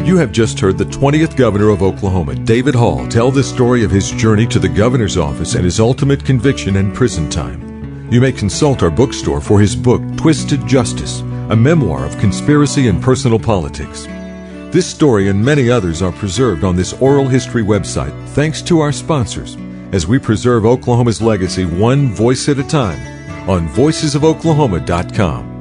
You have just heard the 20th governor of Oklahoma, David Hall, tell the story of his journey to the governor's office and his ultimate conviction and prison time. You may consult our bookstore for his book, Twisted Justice, a memoir of conspiracy and personal politics. This story and many others are preserved on this oral history website thanks to our sponsors, as we preserve Oklahoma's legacy one voice at a time on voicesofoklahoma.com.